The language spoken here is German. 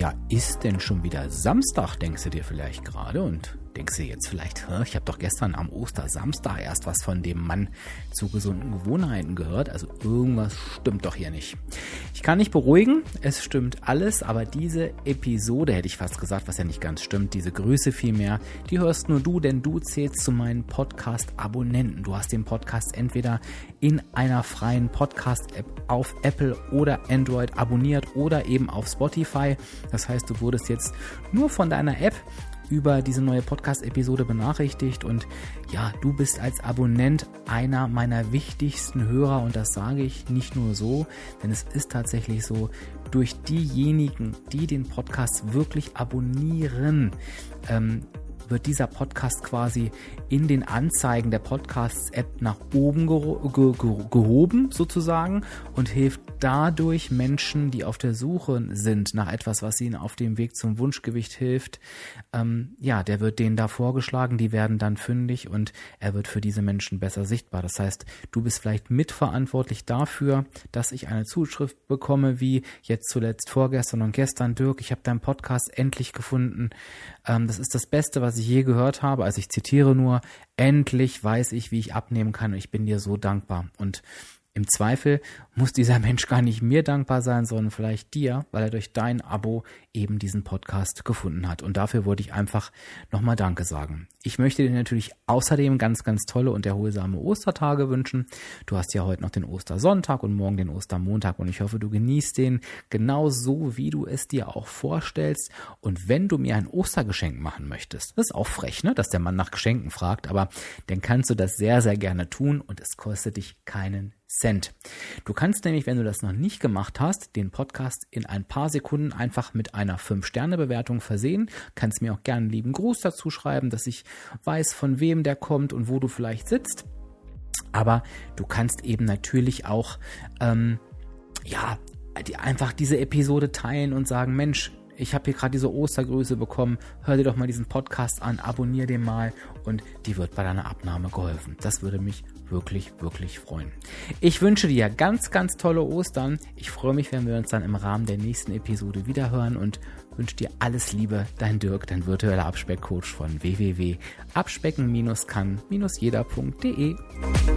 Ja, ist denn schon wieder Samstag, denkst du dir vielleicht gerade und denkst du jetzt vielleicht, ich habe doch gestern am Ostersamstag erst was von dem Mann zu gesunden Gewohnheiten gehört, also irgendwas stimmt doch hier nicht. Ich kann nicht beruhigen, es stimmt alles, aber diese Episode, hätte ich fast gesagt, was ja nicht ganz stimmt, diese Grüße vielmehr, die hörst nur du, denn du zählst zu meinen Podcast-Abonnenten. Du hast den Podcast entweder in einer freien Podcast-App auf Apple oder Android abonniert oder eben auf Spotify. Das heißt, du wurdest jetzt nur von deiner App über diese neue Podcast-Episode benachrichtigt und ja, du bist als Abonnent einer meiner wichtigsten Hörer und das sage ich nicht nur so, denn es ist tatsächlich so, durch diejenigen, die den Podcast wirklich abonnieren, wird dieser Podcast quasi in den Anzeigen der Podcasts-App nach oben gehoben sozusagen und hilft dadurch Menschen, die auf der Suche sind nach etwas, was ihnen auf dem Weg zum Wunschgewicht hilft. Der wird denen da vorgeschlagen, die werden dann fündig und er wird für diese Menschen besser sichtbar. Das heißt, du bist vielleicht mitverantwortlich dafür, dass ich eine Zuschrift bekomme, wie jetzt zuletzt vorgestern und gestern. Dirk, ich habe deinen Podcast endlich gefunden. Das ist das Beste, was ich je gehört habe. Also ich zitiere nur, endlich weiß ich, wie ich abnehmen kann und ich bin dir so dankbar. Und im Zweifel muss dieser Mensch gar nicht mir dankbar sein, sondern vielleicht dir, weil er durch dein Abo eben diesen Podcast gefunden hat. Und dafür wollte ich einfach nochmal Danke sagen. Ich möchte dir natürlich außerdem ganz, ganz tolle und erholsame Ostertage wünschen. Du hast ja heute noch den Ostersonntag und morgen den Ostermontag und ich hoffe, du genießt den genauso, wie du es dir auch vorstellst. Und wenn du mir ein Ostergeschenk machen möchtest, das ist auch frech, ne, dass der Mann nach Geschenken fragt, aber dann kannst du das sehr, sehr gerne tun und es kostet dich keinen Cent. Du kannst nämlich, wenn du das noch nicht gemacht hast, den Podcast in ein paar Sekunden einfach mit einer 5-Sterne-Bewertung versehen. Kannst mir auch gerne einen lieben Gruß dazu schreiben, dass ich weiß, von wem der kommt und wo du vielleicht sitzt. Aber du kannst eben natürlich auch einfach diese Episode teilen und sagen, Mensch, ich habe hier gerade diese Ostergrüße bekommen, hör dir doch mal diesen Podcast an, abonnier den mal und die wird bei deiner Abnahme geholfen. Das würde mich wirklich, wirklich freuen. Ich wünsche dir ganz, ganz tolle Ostern. Ich freue mich, wenn wir uns dann im Rahmen der nächsten Episode wiederhören und wünsche dir alles Liebe, dein Dirk, dein virtueller Abspeckcoach von www.abspecken-kann-jeder.de.